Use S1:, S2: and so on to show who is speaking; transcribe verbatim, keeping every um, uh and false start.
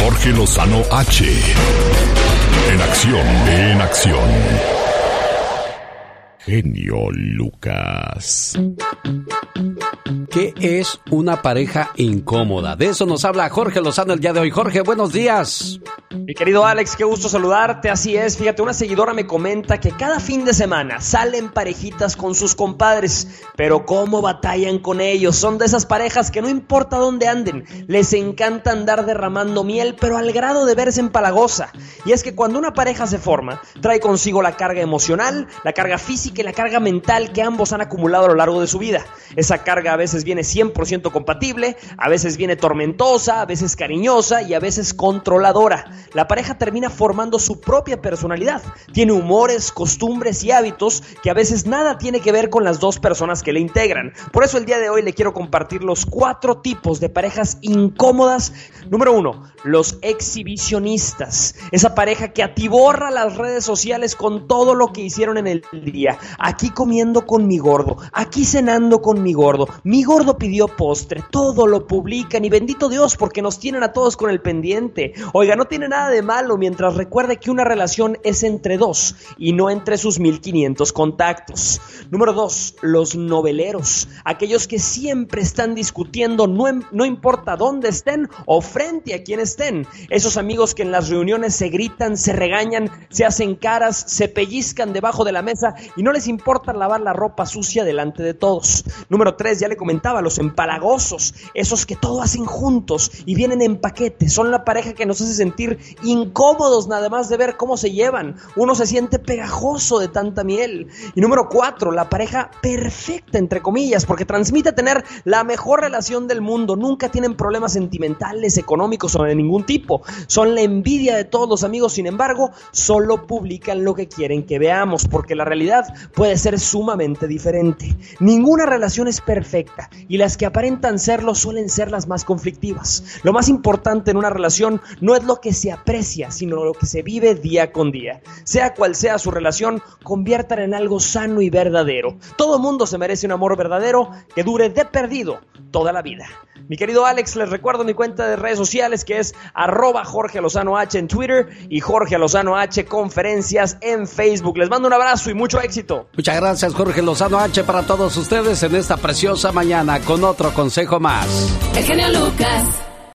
S1: Jorge Lozano H. En acción, en acción. Genio Lucas.
S2: ¿Qué es una pareja incómoda? De eso nos habla Jorge Lozano el día de hoy. Jorge, buenos días.
S3: Mi querido Alex, qué gusto saludarte. Así es, fíjate, una seguidora me comenta que cada fin de semana salen parejitas con sus compadres, pero cómo batallan con ellos. Son de esas parejas que no importa dónde anden, les encanta andar derramando miel, pero al grado de verse empalagosa. Y es que cuando una pareja se forma, trae consigo la carga emocional, la carga física y la carga mental que ambos han acumulado a lo largo de su vida. Esa carga a veces viene cien por ciento compatible, a veces viene tormentosa, a veces cariñosa y a veces controladora. La pareja termina formando su propia personalidad. Tiene humores, costumbres y hábitos que a veces nada tiene que ver con las dos personas que le integran. Por eso el día de hoy le quiero compartir los cuatro tipos de parejas incómodas. Número uno, los exhibicionistas. Esa pareja que atiborra las redes sociales con todo lo que hicieron en el día. Aquí comiendo con mi gordo, aquí cenando con mi gordo, mi gordo pidió postre, todo lo publican y bendito Dios porque nos tienen a todos con el pendiente. Oiga, no tiene nada de malo mientras recuerde que una relación es entre dos y no entre sus mil quinientos contactos. Número dos, los noveleros, aquellos que siempre están discutiendo, no, no importa dónde estén o frente a quién estén. Esos amigos que en las reuniones se gritan, se regañan, se hacen caras, se pellizcan debajo de la mesa y no les importa lavar la ropa sucia delante de todos. Número tres, ya le comentaba, los empalagosos, esos que todo hacen juntos y vienen en paquete. Son la pareja que nos hace sentir incómodos nada más de ver cómo se llevan. Uno se siente pegajoso de tanta miel. Y número cuatro, la pareja perfecta, entre comillas, porque transmite tener la mejor relación del mundo. Nunca tienen problemas sentimentales, económicos o de ningún tipo. Son la envidia de todos los amigos, sin embargo, solo publican lo que quieren que veamos, porque la realidad puede ser sumamente diferente. Ninguna relación es perfecta y las que aparentan serlo suelen ser las más conflictivas. Lo más importante en una relación no es lo que se aprecia, sino lo que se vive día con día. Sea cual sea su relación, conviértala en algo sano y verdadero. Todo mundo se merece un amor verdadero que dure de perdido toda la vida. Mi querido Alex, les recuerdo mi cuenta de redes sociales que es arroba Jorge Lozano H en Twitter y Jorge Lozano H Conferencias en Facebook. Les mando un abrazo y mucho éxito.
S2: Muchas gracias, Jorge Lozano H, para todos ustedes en esta preciosa mañana con otro consejo más.
S4: El genio Lucas.